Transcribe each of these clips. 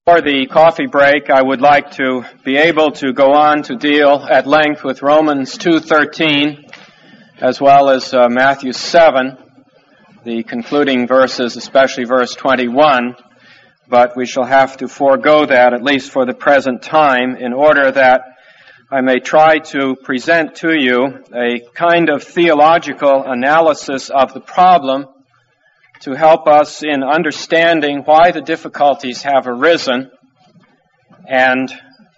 For the coffee break, I would like to be able to go on to deal at length with Romans 2:13, as well as Matthew 7, the concluding verses, especially verse 21, but we shall have to forego that, at least for the present time, in order that I may try to present to you a kind of theological analysis of the problem to help us in understanding why the difficulties have arisen and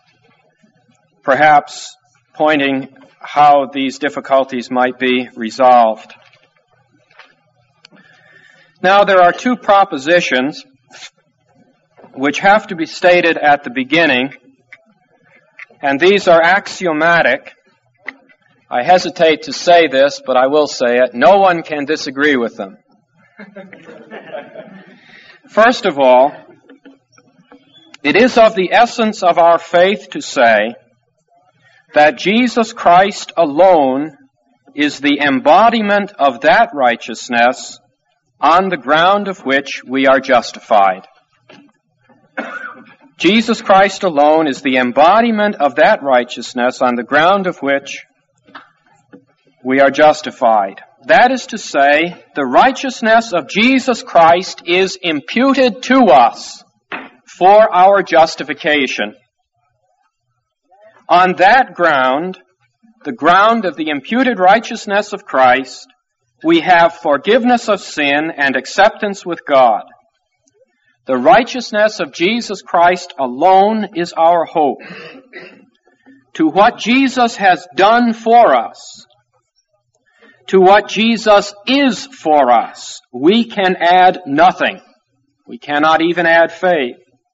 perhaps pointing how these difficulties might be resolved. Now, there are two propositions which have to be stated at the beginning, and these are axiomatic. I hesitate to say this, but I will say it. No one can disagree with them. First of all, it is of the essence of our faith to say that Jesus Christ alone is the embodiment of that righteousness on the ground of which we are justified. Jesus Christ alone is the embodiment of that righteousness on the ground of which we are justified. That is to say, the righteousness of Jesus Christ is imputed to us for our justification. On that ground, the ground of the imputed righteousness of Christ, we have forgiveness of sin and acceptance with God. The righteousness of Jesus Christ alone is our hope. To what Jesus has done for us, to what Jesus is for us, we can add nothing. We cannot even add faith.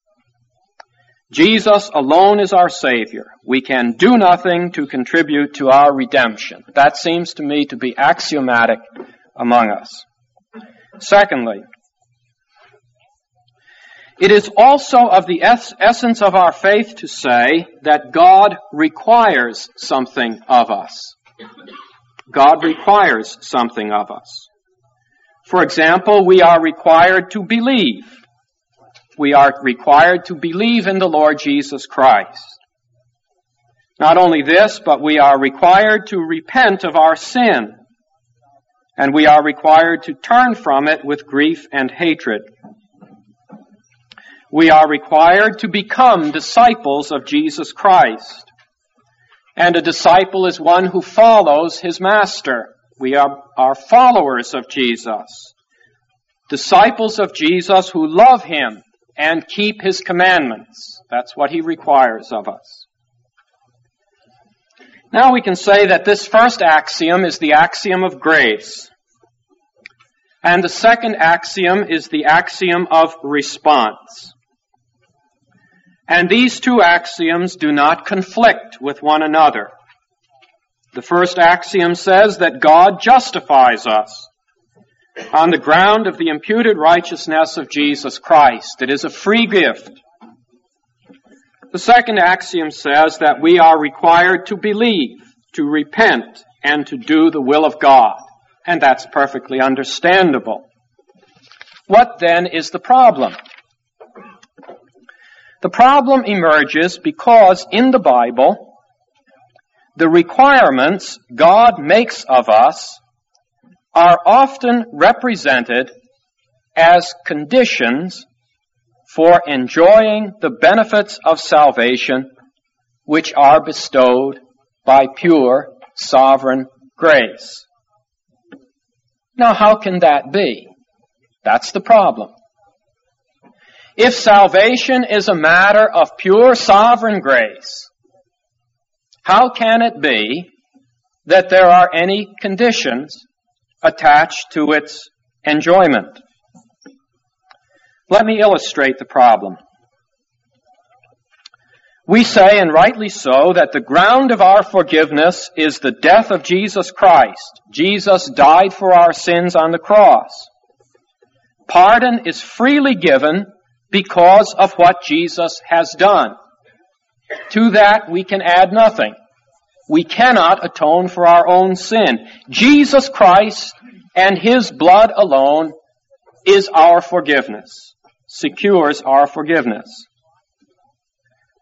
Jesus alone is our Savior. We can do nothing to contribute to our redemption. That seems to me to be axiomatic among us. Secondly, it is also of the essence of our faith to say that God requires something of us. God requires something of us. For example, we are required to believe. We are required to believe in the Lord Jesus Christ. Not only this, but we are required to repent of our sin. And we are required to turn from it with grief and hatred. We are required to become disciples of Jesus Christ. And a disciple is one who follows his master. We are followers of Jesus. Disciples of Jesus who love him and keep his commandments. That's what he requires of us. Now we can say that this first axiom is the axiom of grace. And the second axiom is the axiom of response. And these two axioms do not conflict with one another. The first axiom says that God justifies us on the ground of the imputed righteousness of Jesus Christ. It is a free gift. The second axiom says that we are required to believe, to repent, and to do the will of God. And that's perfectly understandable. What then is the problem? The problem emerges because in the Bible, the requirements God makes of us are often represented as conditions for enjoying the benefits of salvation which are bestowed by pure, sovereign grace. Now, how can that be? That's the problem. If salvation is a matter of pure sovereign grace, how can it be that there are any conditions attached to its enjoyment? Let me illustrate the problem. We say, and rightly so, that the ground of our forgiveness is the death of Jesus Christ. Jesus died for our sins on the cross. Pardon is freely given because of what Jesus has done. To that we can add nothing. We cannot atone for our own sin. Jesus Christ and His blood alone is our forgiveness, secures our forgiveness.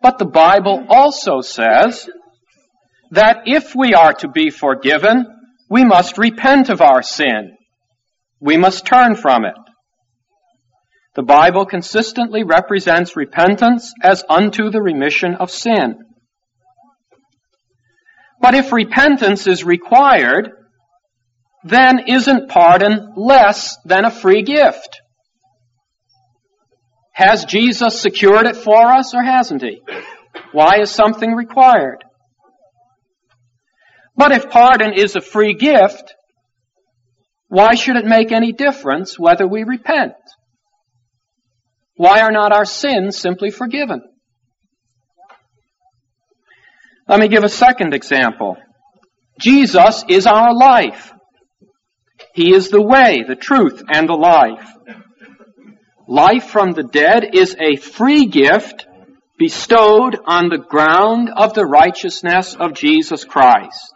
But the Bible also says that if we are to be forgiven, we must repent of our sin. We must turn from it. The Bible consistently represents repentance as unto the remission of sin. But if repentance is required, then isn't pardon less than a free gift? Has Jesus secured it for us or hasn't he? Why is something required? But if pardon is a free gift, why should it make any difference whether we repent? Why are not our sins simply forgiven? Let me give a second example. Jesus is our life. He is the way, the truth, and the life. Life from the dead is a free gift bestowed on the ground of the righteousness of Jesus Christ.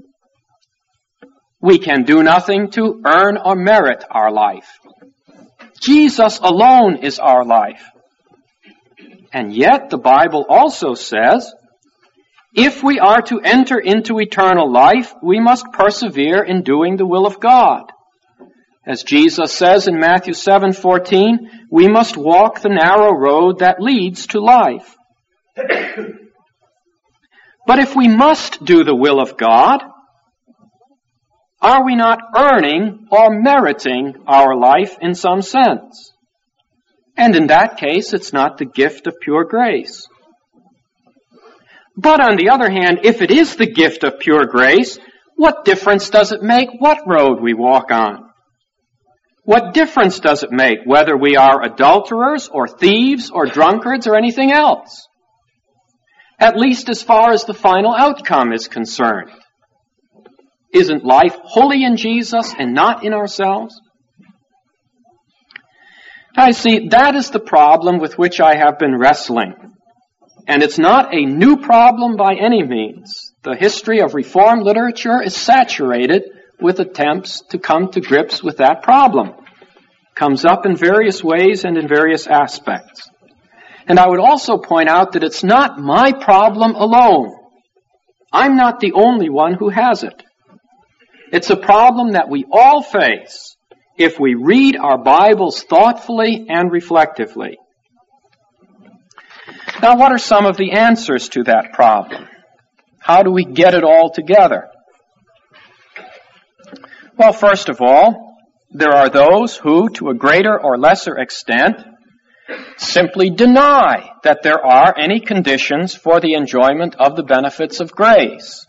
We can do nothing to earn or merit our life. Jesus alone is our life. And yet the Bible also says, if we are to enter into eternal life, we must persevere in doing the will of God. As Jesus says in Matthew 7:14, we must walk the narrow road that leads to life. But if we must do the will of God, are we not earning or meriting our life in some sense? And in that case, it's not the gift of pure grace. But on the other hand, if it is the gift of pure grace, what difference does it make what road we walk on? What difference does it make whether we are adulterers or thieves or drunkards or anything else? At least as far as the final outcome is concerned. Isn't life wholly in Jesus and not in ourselves? I see, that is the problem with which I have been wrestling. And it's not a new problem by any means. The history of Reformed literature is saturated with attempts to come to grips with that problem. It comes up in various ways and in various aspects. And I would also point out that it's not my problem alone. I'm not the only one who has it. It's a problem that we all face if we read our Bibles thoughtfully and reflectively. Now, what are some of the answers to that problem? How do we get it all together? Well, first of all, there are those who, to a greater or lesser extent, simply deny that there are any conditions for the enjoyment of the benefits of grace.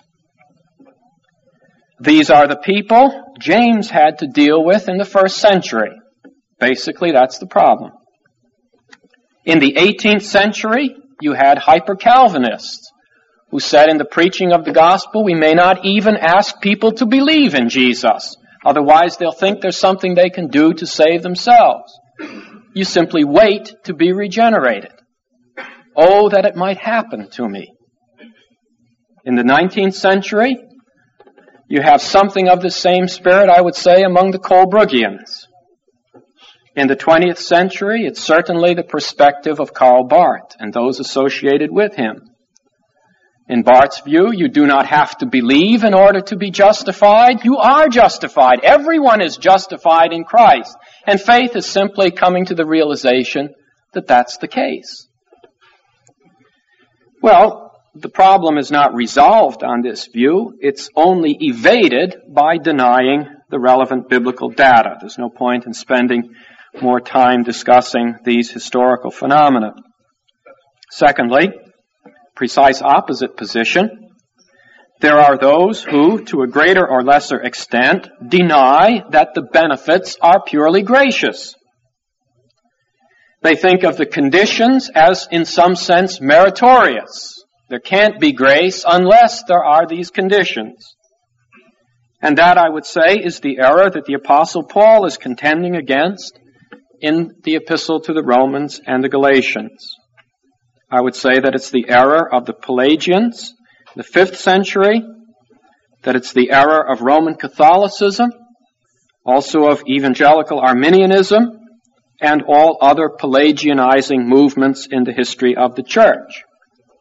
These are the people James had to deal with in the first century. Basically, that's the problem. In the 18th century, you had hyper-Calvinists who said in the preaching of the gospel, we may not even ask people to believe in Jesus. Otherwise, they'll think there's something they can do to save themselves. You simply wait to be regenerated. Oh, that it might happen to me. In the 19th century, you have something of the same spirit, I would say, among the Colebroogians. In the 20th century, it's certainly the perspective of Karl Barth and those associated with him. In Barth's view, you do not have to believe in order to be justified. You are justified. Everyone is justified in Christ. And faith is simply coming to the realization that that's the case. Well, the problem is not resolved on this view. It's only evaded by denying the relevant biblical data. There's no point in spending more time discussing these historical phenomena. Secondly, precise opposite position. There are those who, to a greater or lesser extent, deny that the benefits are purely gracious. They think of the conditions as, in some sense, meritorious. There can't be grace unless there are these conditions. And that, I would say, is the error that the Apostle Paul is contending against in the epistle to the Romans and the Galatians. I would say that it's the error of the Pelagians, the 5th century, that it's the error of Roman Catholicism, also of evangelical Arminianism, and all other Pelagianizing movements in the history of the church.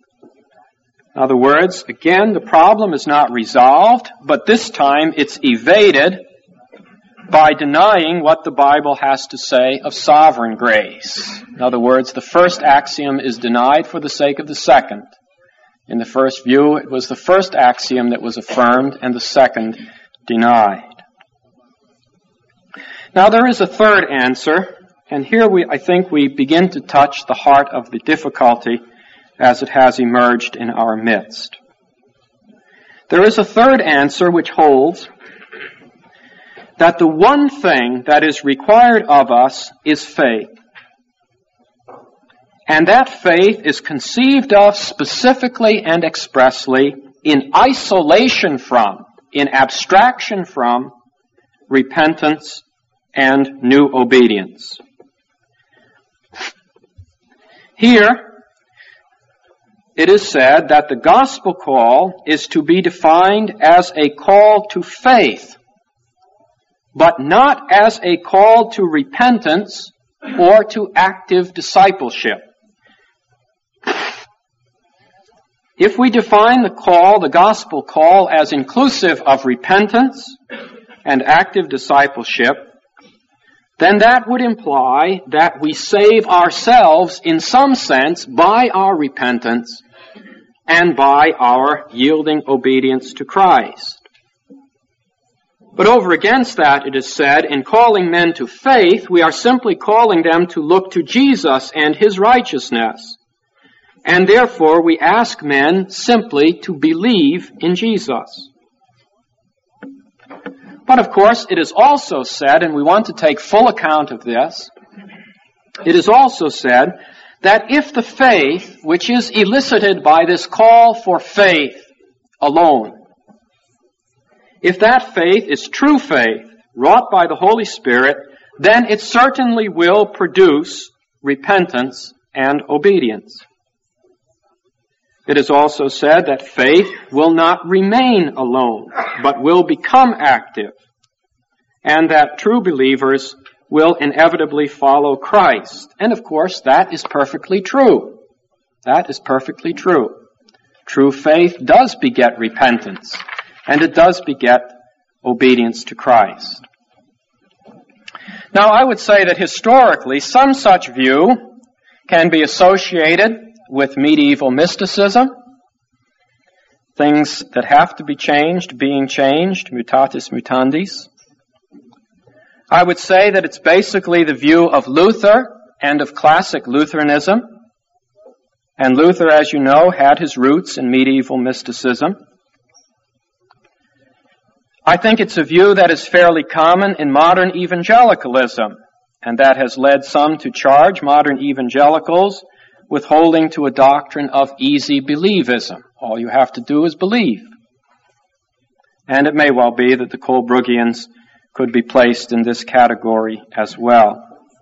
In other words, again, the problem is not resolved, but this time it's evaded by denying what the Bible has to say of sovereign grace. In other words, the first axiom is denied for the sake of the second. In the first view, it was the first axiom that was affirmed and the second denied. Now there is a third answer, and here I think we begin to touch the heart of the difficulty as it has emerged in our midst. There is a third answer which holds that the one thing that is required of us is faith. And that faith is conceived of specifically and expressly in isolation from, in abstraction from, repentance and new obedience. Here, it is said that the gospel call is to be defined as a call to faith, but not as a call to repentance or to active discipleship. If we define the gospel call, as inclusive of repentance and active discipleship, then that would imply that we save ourselves in some sense by our repentance and by our yielding obedience to Christ. But over against that, it is said, in calling men to faith, we are simply calling them to look to Jesus and His righteousness. And therefore, we ask men simply to believe in Jesus. But of course, it is also said, and we want to take full account of this, it is also said that if the faith which is elicited by this call for faith alone, if that faith is true faith, wrought by the Holy Spirit, then it certainly will produce repentance and obedience. It is also said that faith will not remain alone, but will become active, and that true believers will inevitably follow Christ. And of course, that is perfectly true. That is perfectly true. True faith does beget repentance, and it does beget obedience to Christ. Now, I would say that historically, some such view can be associated with medieval mysticism, things that have to be changed, being changed, mutatis mutandis. I would say that it's basically the view of Luther and of classic Lutheranism. And Luther, as you know, had his roots in medieval mysticism. I think it's a view that is fairly common in modern evangelicalism, and that has led some to charge modern evangelicals with holding to a doctrine of easy believism. All you have to do is believe. And it may well be that the Colebroogians could be placed in this category as well.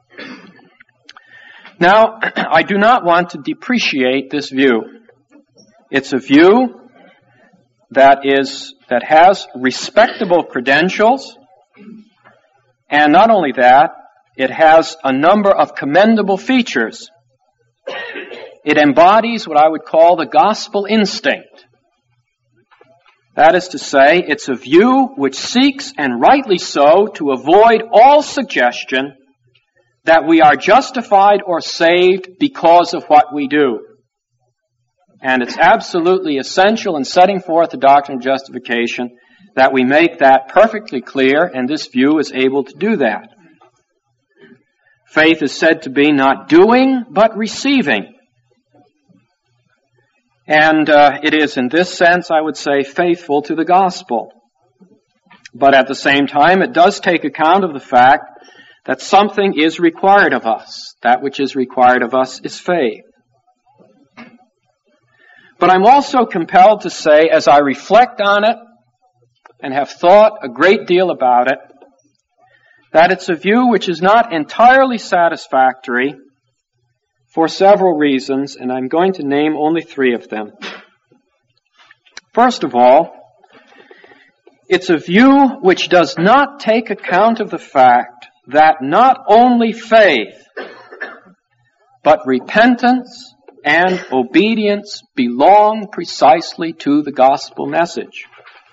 Now, I do not want to depreciate this view. It's a view that has respectable credentials, and not only that, it has a number of commendable features. It embodies what I would call the gospel instinct. That is to say, it's a view which seeks, and rightly so, to avoid all suggestion that we are justified or saved because of what we do. And it's absolutely essential in setting forth the doctrine of justification that we make that perfectly clear, and this view is able to do that. Faith is said to be not doing, but receiving. And it is in this sense, I would say, faithful to the gospel. But at the same time, it does take account of the fact that something is required of us. That which is required of us is faith. But I'm also compelled to say, as I reflect on it and have thought a great deal about it, that it's a view which is not entirely satisfactory for several reasons, and I'm going to name only 3 of them. First of all, it's a view which does not take account of the fact that not only faith, but repentance and obedience belong precisely to the gospel message.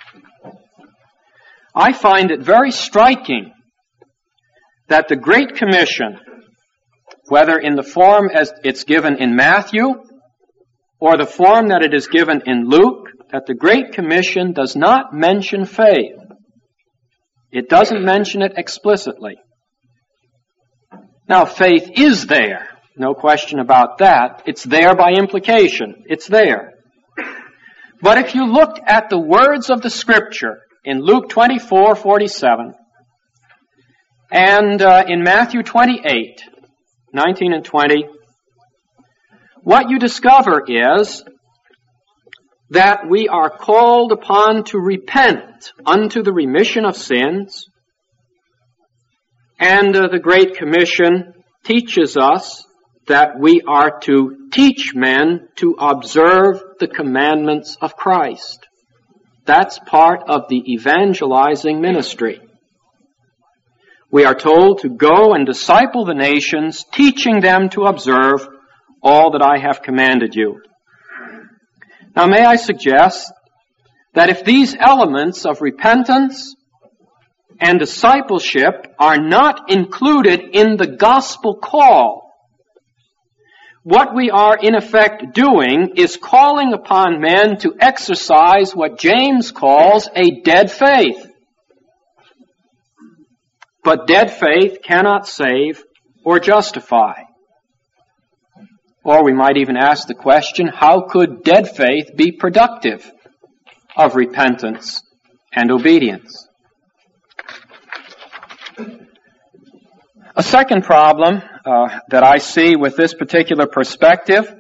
I find it very striking that the Great Commission, whether in the form as it's given in Matthew or the form that it is given in Luke, that the Great Commission does not mention faith. It doesn't mention it explicitly. Now, faith is there. No question about that. It's there by implication. It's there. But if you looked at the words of the Scripture in Luke 24:47 and in Matthew 28:19 and 20, what you discover is that we are called upon to repent unto the remission of sins, and the Great Commission teaches us that we are to teach men to observe the commandments of Christ. That's part of the evangelizing ministry. We are told to go and disciple the nations, teaching them to observe all that I have commanded you. Now, may I suggest that if these elements of repentance and discipleship are not included in the gospel call, what we are in effect doing is calling upon men to exercise what James calls a dead faith. But dead faith cannot save or justify. Or we might even ask the question, how could dead faith be productive of repentance and obedience? A second problem that I see with this particular perspective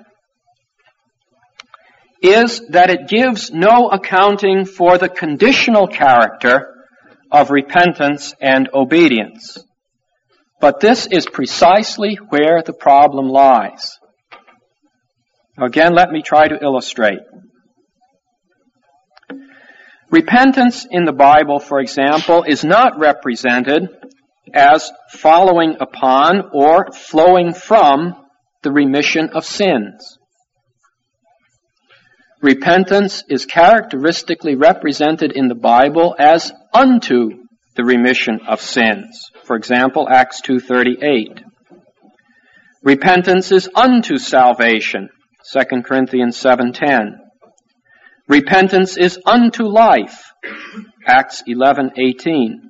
is that it gives no accounting for the conditional character of repentance and obedience. But this is precisely where the problem lies. Again, let me try to illustrate. Repentance in the Bible, for example, is not represented as following upon or flowing from the remission of sins. Repentance is characteristically represented in the Bible as unto the remission of sins. For example, Acts 2:38. Repentance is unto salvation. 2 Corinthians 7:10. Repentance is unto life. Acts 11:18.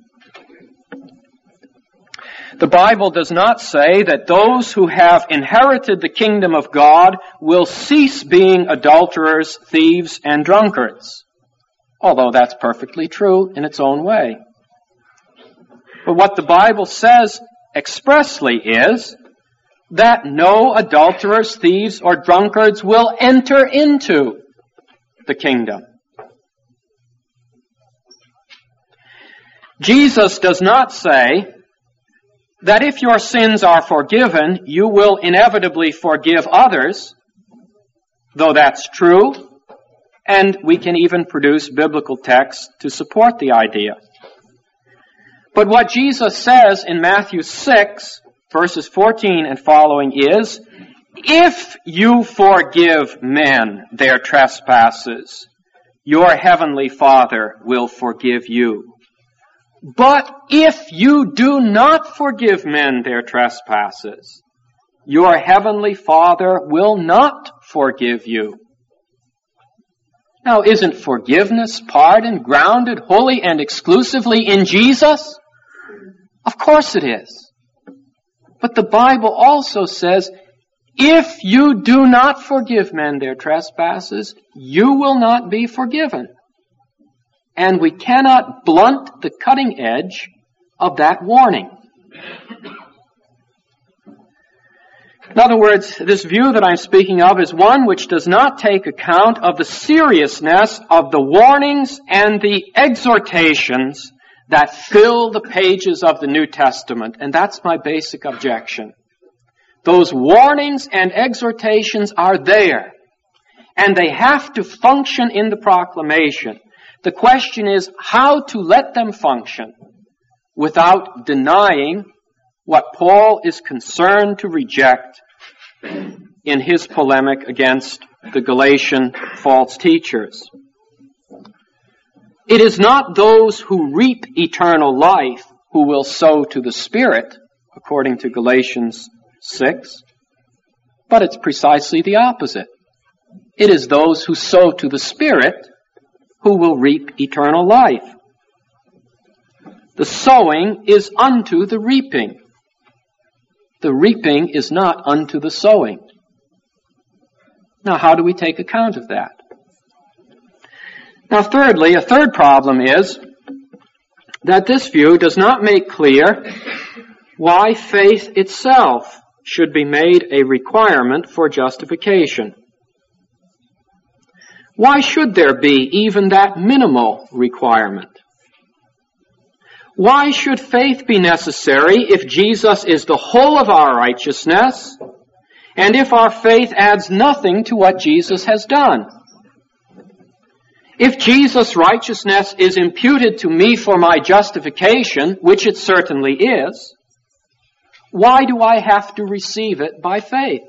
The Bible does not say that those who have inherited the kingdom of God will cease being adulterers, thieves, and drunkards, although that's perfectly true in its own way. But what the Bible says expressly is that no adulterers, thieves, or drunkards will enter into the kingdom. Jesus does not say that if your sins are forgiven, you will inevitably forgive others, though that's true, and we can even produce biblical texts to support the idea. But what Jesus says in Matthew 6, verses 14 and following is, if you forgive men their trespasses, your heavenly Father will forgive you. But if you do not forgive men their trespasses, your heavenly Father will not forgive you. Now, isn't forgiveness, pardon, grounded wholly and exclusively in Jesus? Of course it is. But the Bible also says, if you do not forgive men their trespasses, you will not be forgiven. And we cannot blunt the cutting edge of that warning. In other words, this view that I'm speaking of is one which does not take account of the seriousness of the warnings and the exhortations that fill the pages of the New Testament. And that's my basic objection. Those warnings and exhortations are there, and they have to function in the proclamation. The question is how to let them function without denying what Paul is concerned to reject, in his polemic against the Galatian false teachers. It is not those who reap eternal life who will sow to the Spirit, according to Galatians 6, but it's precisely the opposite. It is those who sow to the Spirit who will reap eternal life. The sowing is unto the reaping. The reaping is not unto the sowing. Now, how do we take account of that? Now, thirdly, a third problem is that this view does not make clear why faith itself should be made a requirement for justification. Why should there be even that minimal requirement? Why should faith be necessary if Jesus is the whole of our righteousness, and if our faith adds nothing to what Jesus has done? If Jesus' righteousness is imputed to me for my justification, which it certainly is, why do I have to receive it by faith?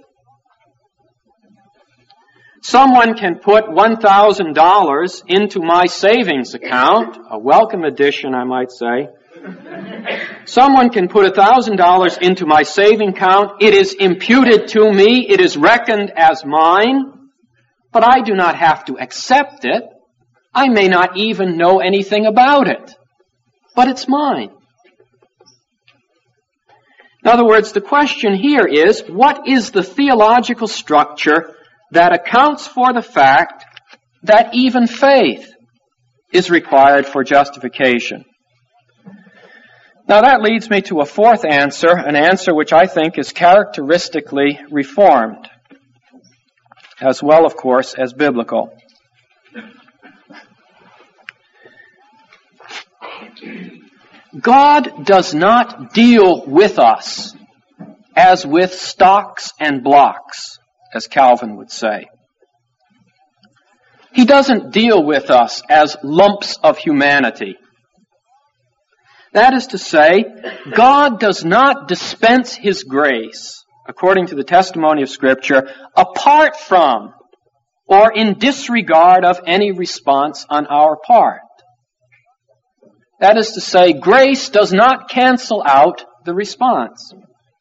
Someone can put $1,000 into my savings account, a welcome addition, I might say. Someone can put $1,000 into my saving account. It is imputed to me. It is reckoned as mine. But I do not have to accept it. I may not even know anything about it. But it's mine. In other words, the question here is, what is the theological structure that accounts for the fact that even faith is required for justification? Now that leads me to a fourth answer, an answer which I think is characteristically Reformed, as well, of course, as biblical. God does not deal with us as with stocks and blocks, as Calvin would say. He doesn't deal with us as lumps of humanity. That is to say, God does not dispense His grace, according to the testimony of Scripture, apart from or in disregard of any response on our part. That is to say, grace does not cancel out the response.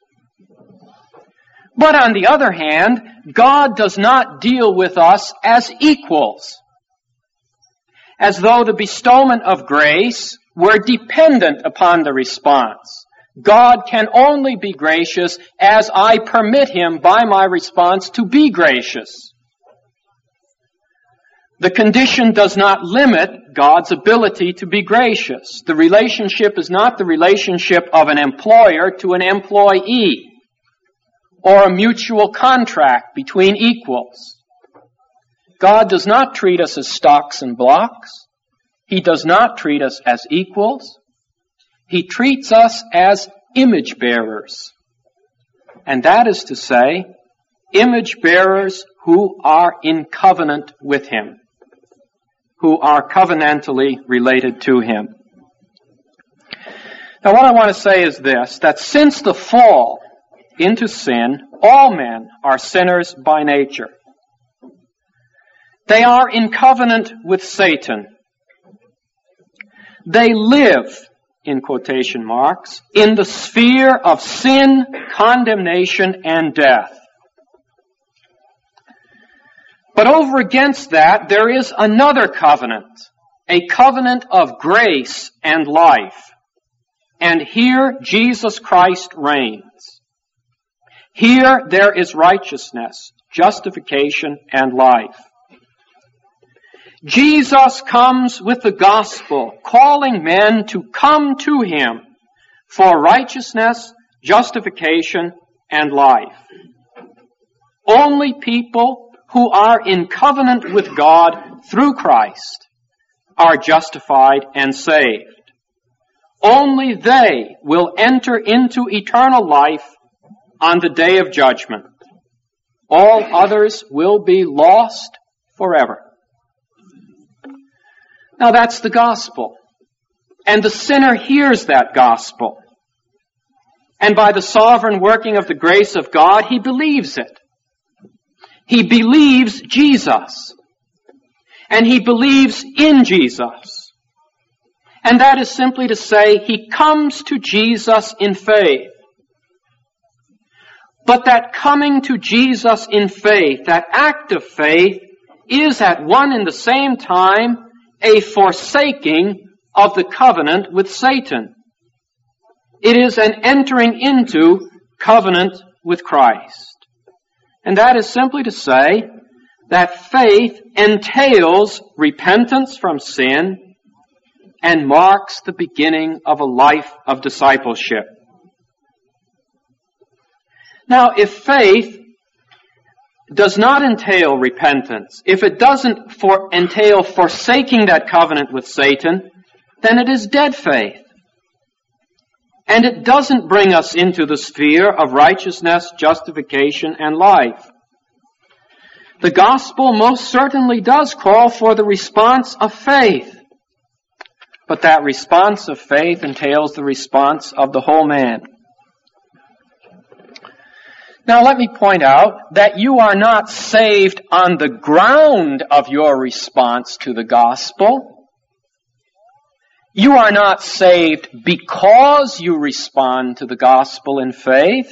But on the other hand, God does not deal with us as equals, as though the bestowment of grace were dependent upon the response. God can only be gracious as I permit Him by my response to be gracious. The condition does not limit God's ability to be gracious. The relationship is not the relationship of an employer to an employee, or a mutual contract between equals. God does not treat us as stocks and blocks. He does not treat us as equals. He treats us as image bearers. And that is to say, image bearers who are in covenant with Him, who are covenantally related to Him. Now what I want to say is this, that since the fall into sin, all men are sinners by nature. They are in covenant with Satan. They live, in quotation marks, in the sphere of sin, condemnation, and death. But over against that, there is another covenant, a covenant of grace and life. And here Jesus Christ reigns. Here there is righteousness, justification, and life. Jesus comes with the gospel, calling men to come to Him for righteousness, justification, and life. Only people who are in covenant with God through Christ are justified and saved. Only they will enter into eternal life on the day of judgment. All others will be lost forever. Now that's the gospel. And the sinner hears that gospel. And by the sovereign working of the grace of God, he believes it. He believes Jesus. And he believes in Jesus. And that is simply to say, he comes to Jesus in faith. But that coming to Jesus in faith, that act of faith, is at one and the same time a forsaking of the covenant with Satan. It is an entering into covenant with Christ. And that is simply to say that faith entails repentance from sin and marks the beginning of a life of discipleship. Now, if faith does not entail repentance, if it doesn't entail forsaking that covenant with Satan, then it is dead faith. And it doesn't bring us into the sphere of righteousness, justification, and life. The gospel most certainly does call for the response of faith. But that response of faith entails the response of the whole man. Now let me point out that you are not saved on the ground of your response to the gospel. You are not saved because you respond to the gospel in faith.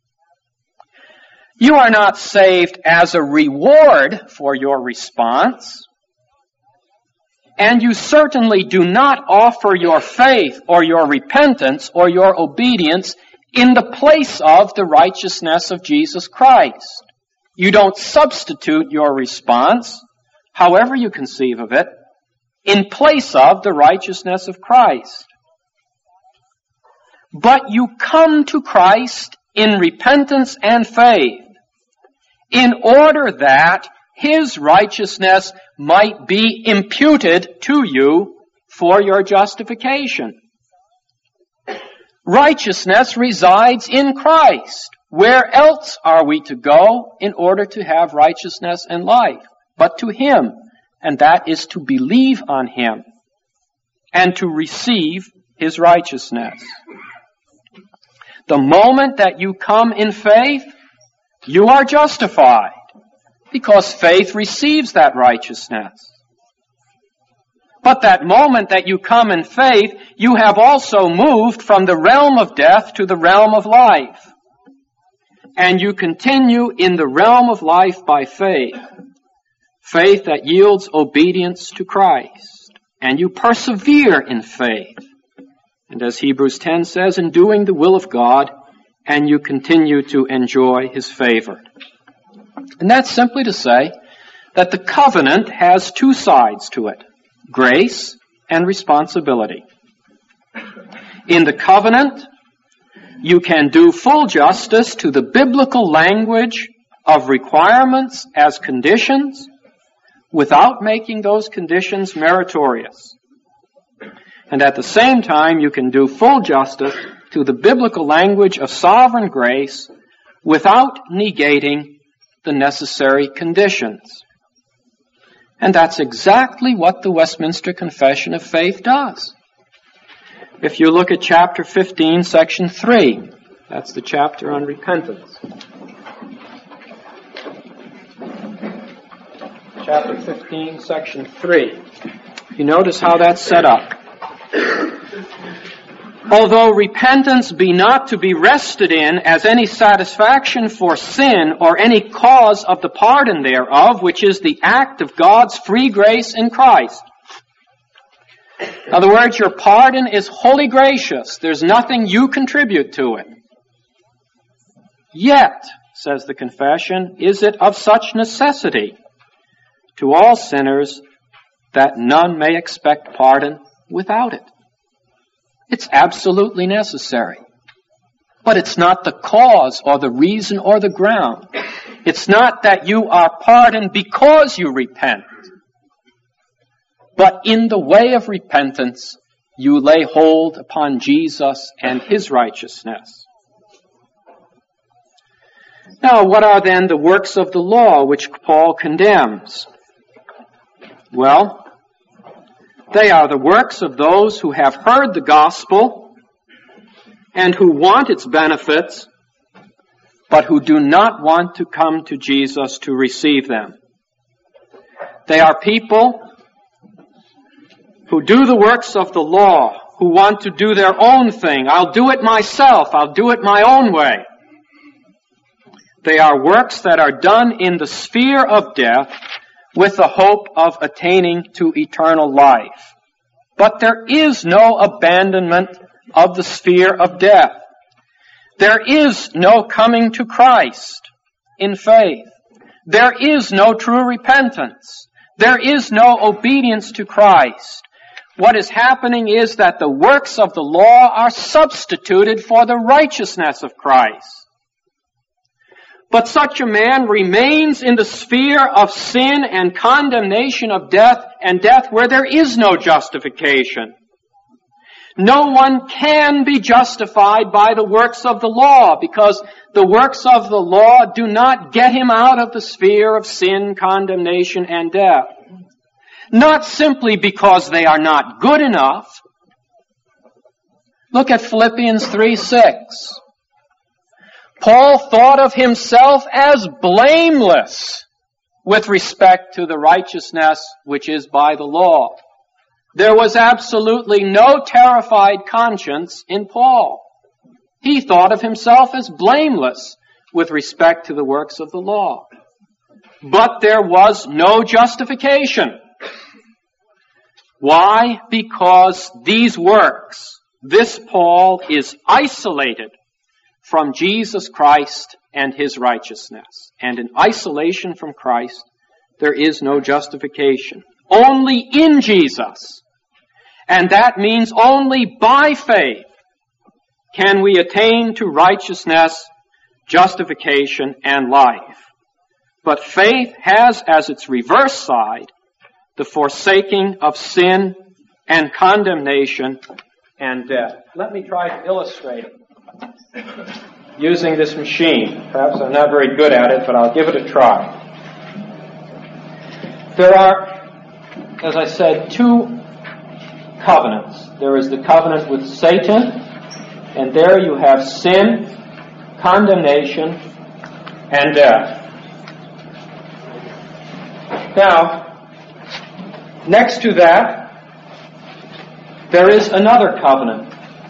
You are not saved as a reward for your response. And you certainly do not offer your faith or your repentance or your obedience in the place of the righteousness of Jesus Christ. You don't substitute your response, however you conceive of it, in place of the righteousness of Christ. But you come to Christ in repentance and faith in order that His righteousness might be imputed to you for your justification. Righteousness resides in Christ. Where else are we to go in order to have righteousness and life? But to Him. And that is to believe on Him and to receive His righteousness. The moment that you come in faith, you are justified because faith receives that righteousness. But that moment that you come in faith, you have also moved from the realm of death to the realm of life. And you continue in the realm of life by faith. Faith that yields obedience to Christ. And you persevere in faith. And as Hebrews 10 says, in doing the will of God, and you continue to enjoy His favor. And that's simply to say that the covenant has two sides to it. Grace and responsibility. In the covenant, you can do full justice to the biblical language of requirements as conditions without making those conditions meritorious. And at the same time, you can do full justice to the biblical language of sovereign grace without negating the necessary conditions. And that's exactly what the Westminster Confession of Faith does. If you look at chapter 15, section 3, that's the chapter on repentance. Chapter 15, section 3. You notice how that's set up. Although repentance be not to be rested in as any satisfaction for sin or any cause of the pardon thereof, which is the act of God's free grace in Christ. In other words, your pardon is wholly gracious. There's nothing you contribute to it. Yet, says the confession, is it of such necessity to all sinners that none may expect pardon without it. It's absolutely necessary. But it's not the cause or the reason or the ground. It's not that you are pardoned because you repent. But in the way of repentance, you lay hold upon Jesus and His righteousness. Now, what are then the works of the law which Paul condemns? Well, they are the works of those who have heard the gospel and who want its benefits, but who do not want to come to Jesus to receive them. They are people who do the works of the law, who want to do their own thing. I'll do it myself. I'll do it my own way. They are works that are done in the sphere of death with the hope of attaining to eternal life. But there is no abandonment of the sphere of death. There is no coming to Christ in faith. There is no true repentance. There is no obedience to Christ. What is happening is that the works of the law are substituted for the righteousness of Christ. But such a man remains in the sphere of sin and condemnation of death, and death where there is no justification. No one can be justified by the works of the law, because the works of the law do not get him out of the sphere of sin, condemnation, and death. Not simply because they are not good enough. Look at Philippians 3:6. Paul thought of himself as blameless with respect to the righteousness which is by the law. There was absolutely no terrified conscience in Paul. He thought of himself as blameless with respect to the works of the law. But there was no justification. Why? Because these works, this Paul is isolated from Jesus Christ and his righteousness. And in isolation from Christ, there is no justification. Only in Jesus. And that means only by faith can we attain to righteousness, justification, and life. But faith has as its reverse side the forsaking of sin and condemnation and death. Let me try to illustrate using this machine. Perhaps I'm not very good at it, but I'll give it a try. There are, as I said, two covenants. There is the covenant with Satan, and there you have sin, condemnation, and death. Now, next to that, there is another covenant.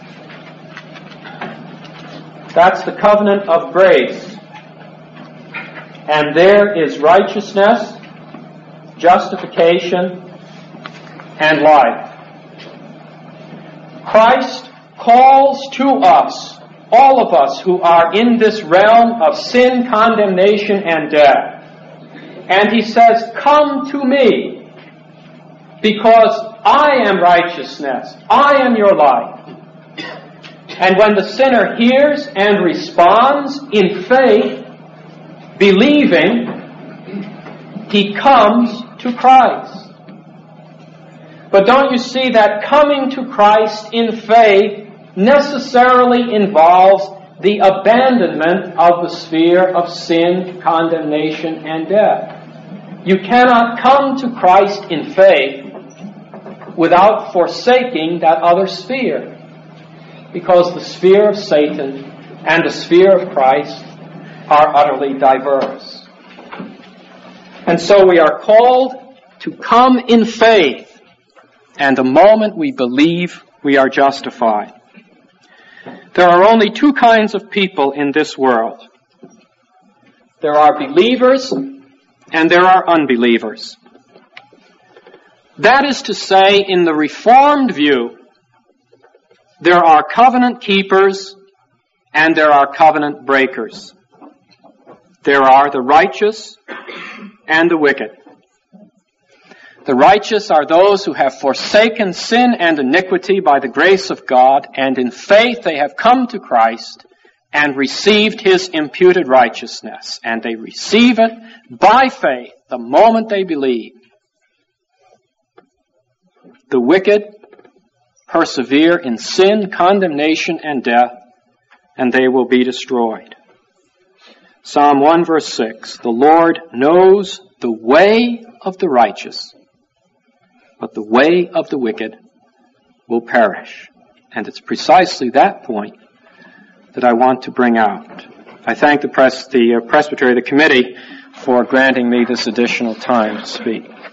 That's the covenant of grace. And there is righteousness, justification, and life. Christ calls to us, all of us who are in this realm of sin, condemnation, and death. And he says, "Come to me, because I am righteousness. I am your life." And when the sinner hears and responds in faith, believing, he comes to Christ. But don't you see that coming to Christ in faith necessarily involves the abandonment of the sphere of sin, condemnation, and death? You cannot come to Christ in faith without forsaking that other sphere, because the sphere of Satan and the sphere of Christ are utterly diverse. And so we are called to come in faith, and the moment we believe, we are justified. There are only two kinds of people in this world. There are believers and there are unbelievers. That is to say, in the Reformed view, there are covenant keepers and there are covenant breakers. There are the righteous and the wicked. The righteous are those who have forsaken sin and iniquity by the grace of God, and in faith they have come to Christ and received his imputed righteousness. And they receive it by faith the moment they believe. The wicked persevere in sin, condemnation, and death, and they will be destroyed. Psalm 1 verse 6, "The Lord knows the way of the righteous, but the way of the wicked will perish." And it's precisely that point that I want to bring out. I thank the presbytery, the committee, for granting me this additional time to speak.